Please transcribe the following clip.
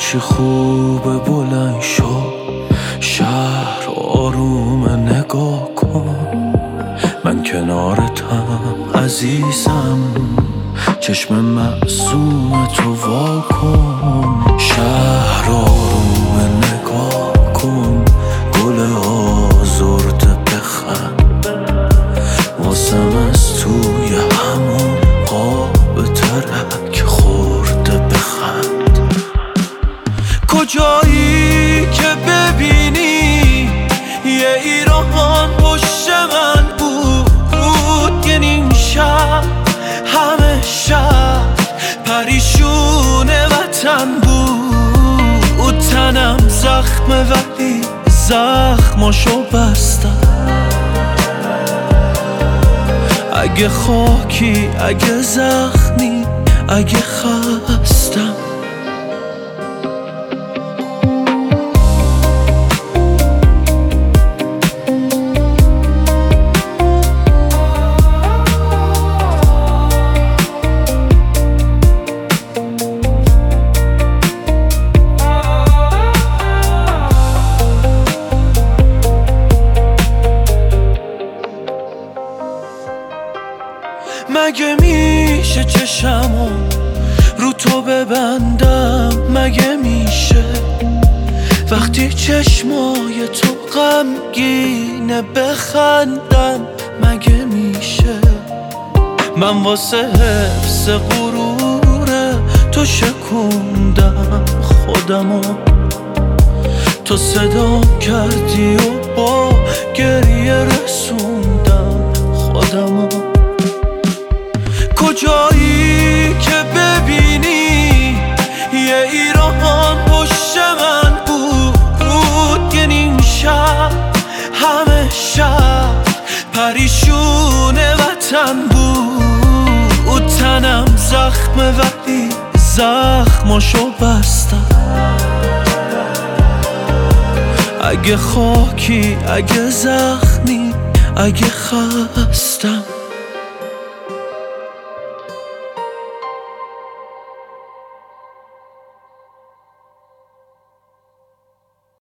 چی خوبه بلند شو، شهر آرومه نگاه کن، من کنارتم عزیزم، چشم معصوم تو وا کن. شهر آرومه نگاه کن، گل آزرده بخند، واسم از توی همون قاب ترک خورده بخند. کجایی که ببینی یه ایران پشت من بود، یه نیم شب همه شب پریشون وطن بود. تنم زخمه ولی زخماشو بستم، اگه خاکی اگه زخمی اگه خستم. مگه میشه چشمو رو تو ببندم؟ مگه میشه وقتی چشمای تو غمگینه بخندم؟ مگه میشه من واسه حفظ غرور تو شکوندم خودمو، تو صدا کردی و با گریه رسوندم خودمو. کجایی که ببینی یه ایران پشت من بود، یه نیم شب همه شب پریشون وطن بود. تنم زخمه ولی زخماشو بستم، اگه خاکی اگه زخمی اگه خستم.